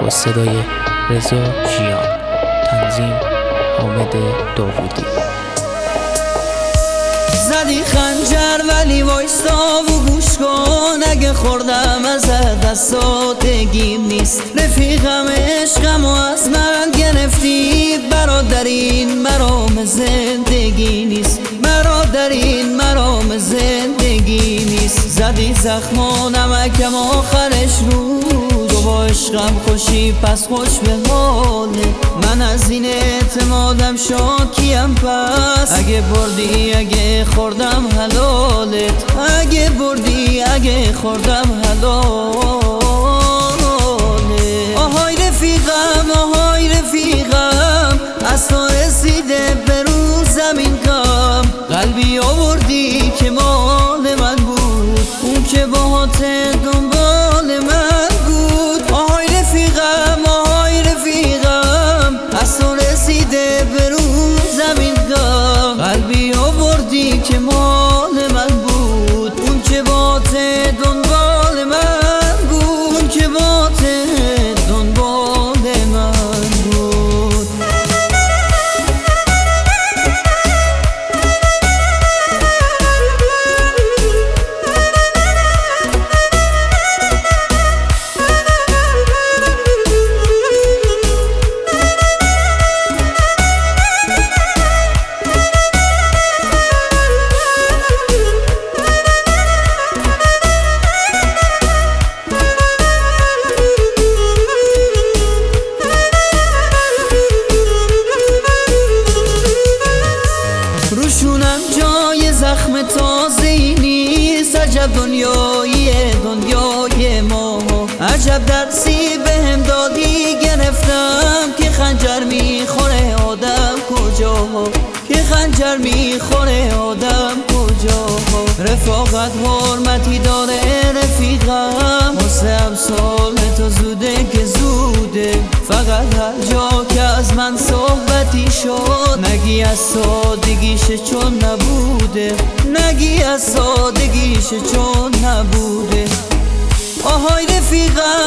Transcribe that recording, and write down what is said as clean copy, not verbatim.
با صدای رضا ژیان، تنظیم حامد داوودی. زدی خنجر ولی وایستا و گوش کن، اگه خوردم از دستات گیم نیست. رفیقم عشقم و از من گرفتی، برادرین مرام زندگی نیست، برادرین مرام زندگی نیست. زدی زخم و نمکم آخرش روز، تو با عشقم خوشی پس خوش به حاله. من از این اعتمادم شاکیم، پس اگه بردی اگه خوردم حلالت، اگه بردی اگه خوردم حلالت. آهای رفیقم آهای رفیقم، از تو رسیده به رو زمین کام. قلبی آوردی که مال من بود، اون که باهات دنبال من بود. آهای رفیقم آهای رفیقم، از تو رسیده به رو زمین کام. قلبی آوردی که مال من بود، اون که باهات دنبال من بود، اون که باهات دنبال من بود. روشونم جای زخم تازه‌ای نیست، عجب دنیای ما. عجب درسی بهم دادی گرفتم، که خنجر میخوره آدم کجا، که خنجر میخوره آدم کجا. رفاقت حرمتی داره رفیقم، واسه امسال تو زوده که زوده. فقط هر جا که از من صحبتی شد، نگی از سادگیشه چون نبوده، نگی از سادگیشه چون نبوده. آهای رفیقم